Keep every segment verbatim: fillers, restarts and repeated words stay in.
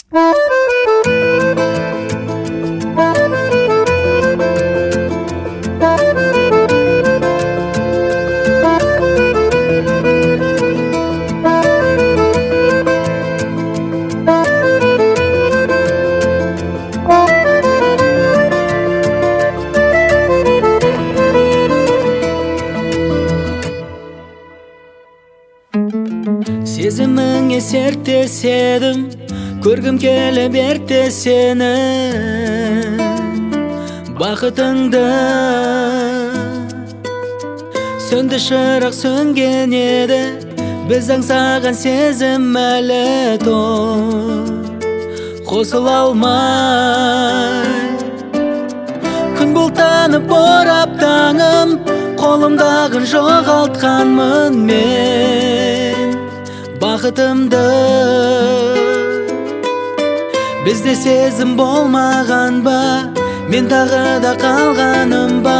Сезіміңе серттеседім, көргім келіп ерте сені, бақытыңды. Сөнді шырақ сөнген еді, біз аңсаған сезім әлі тұр, қосыла алмай. Күн бұлтанып борап таңым, қолымдағын жоғалтқанмын мен бақытымды. Бізде сезім болмаған ба, мен тағы да қалғаным ба,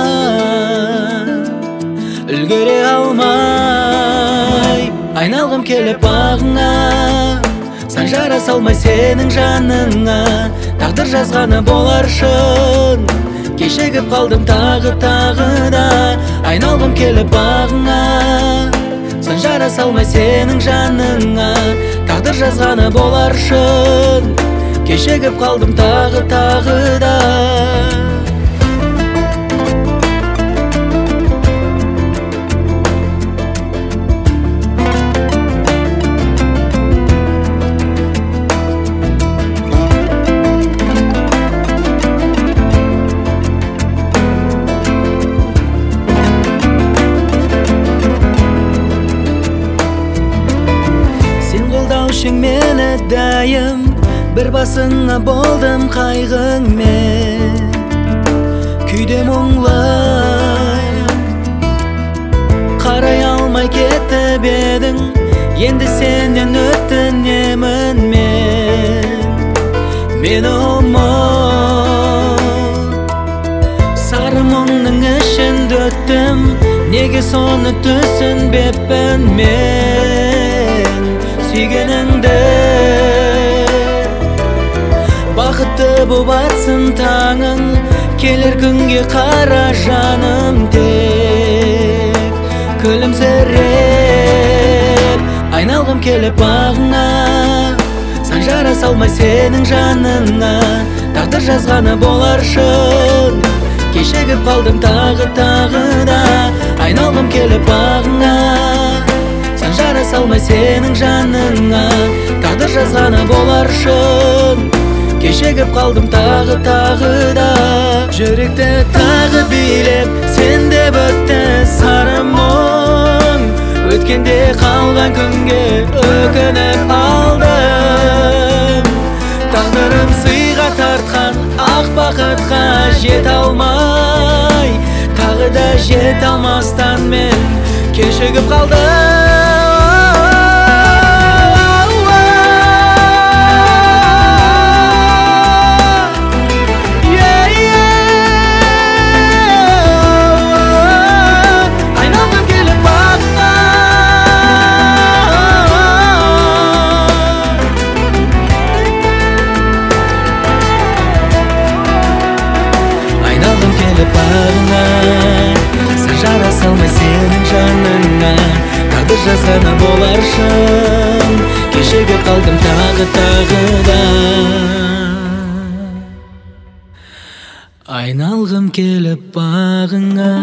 үлгере алмай. Айналғым келіп бағыңа, сан жара салмай сенің жаныңа, тағдыр жазғаны болар шын, кешегіп қалдым тағы тағы да. Айналғым келіп бағыңа, сан жара салмай сенің жаныңа, тағдыр жазғаны болар шын, кешегіп қалдым тағы тағы да. Мені дайым, бір басыңа болдым қайғыңмен, күйдем мұңлай. Қарай алмай кетіп едің, енді сенен өтінемін мен. Мені ұмыт, сары мұңның ішінде өттім, неге соны түсінбеппін мен сүйгеніңді. Бақытты боп атсын таңың, келер күнге қара жаным тек күлімсіреп. Айналғым келіп бағыңа, сан жара салмай сенің жаныңа, тағдыр жазғаны болар шын, кешегіп қалдым тағы тағы да. Айналғым келіп бағыңа, сан жара салмай сенің жаныңа, тағдыр жазғаны болар шын, кешегіп қалдым тағы тағы да. Жүректі тағы билеп, сен деп өтті сары мұң, өткенде қалған күнге өкініп алдым. Тағдырым сыйға тартқан ақ бақытқа жете алмай, тағы да жете алмастан мен кешігіп қалдым. Сан жара салмай сенің жаныңа, тағдыр жазғаны болар шын, кешегіп қалдым тағы тағы да. Айналғым келіп бағыңа.